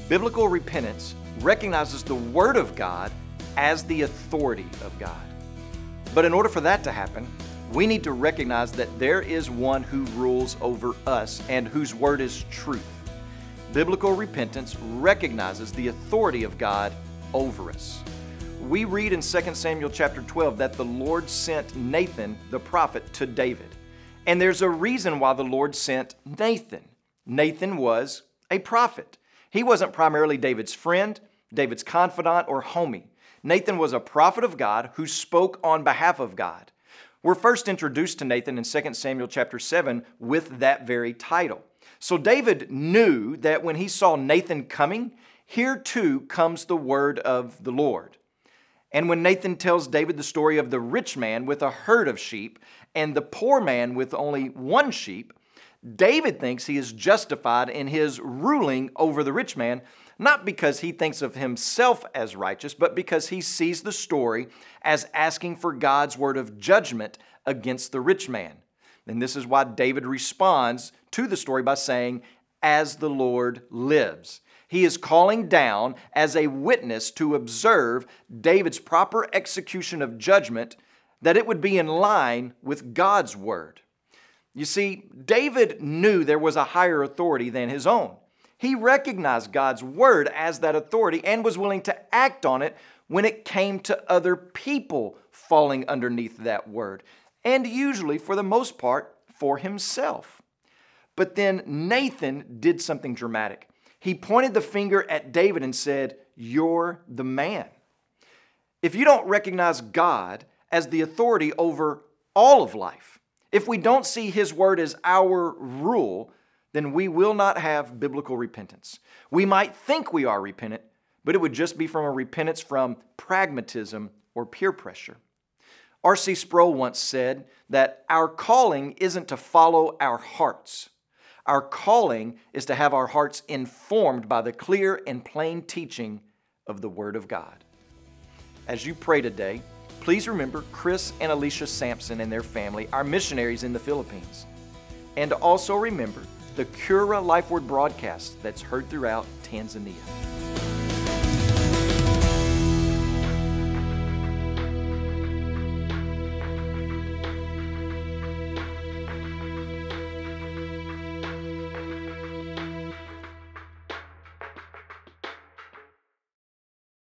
Biblical repentance recognizes the Word of God as the authority of God. But in order for that to happen, we need to recognize that there is one who rules over us and whose word is truth. Biblical repentance recognizes the authority of God over us. We read in 2 Samuel chapter 12 that the Lord sent Nathan the prophet to David. And there's a reason why the Lord sent Nathan. Nathan was a prophet. He wasn't primarily David's friend, David's confidant, or homie. Nathan was a prophet of God who spoke on behalf of God. We're first introduced to Nathan in 2 Samuel chapter 7 with that very title. So David knew that when he saw Nathan coming, here too comes the word of the Lord. And when Nathan tells David the story of the rich man with a herd of sheep and the poor man with only one sheep, David thinks he is justified in his ruling over the rich man, not because he thinks of himself as righteous, but because he sees the story as asking for God's word of judgment against the rich man. And this is why David responds to the story by saying, "As the Lord lives." He is calling down as a witness to observe David's proper execution of judgment, that it would be in line with God's word. You see, David knew there was a higher authority than his own. He recognized God's word as that authority and was willing to act on it when it came to other people falling underneath that word, and usually, for the most part, for himself. But then Nathan did something dramatic. He pointed the finger at David and said, "You're the man." If you don't recognize God as the authority over all of life, if we don't see His word as our rule, then we will not have biblical repentance. We might think we are repentant, but it would just be from a repentance from pragmatism or peer pressure. R.C. Sproul once said that our calling isn't to follow our hearts. Our calling is to have our hearts informed by the clear and plain teaching of the Word of God. As you pray today, please remember Chris and Alicia Sampson and their family, our missionaries in the Philippines. And also remember the Cura Life Word broadcast that's heard throughout Tanzania.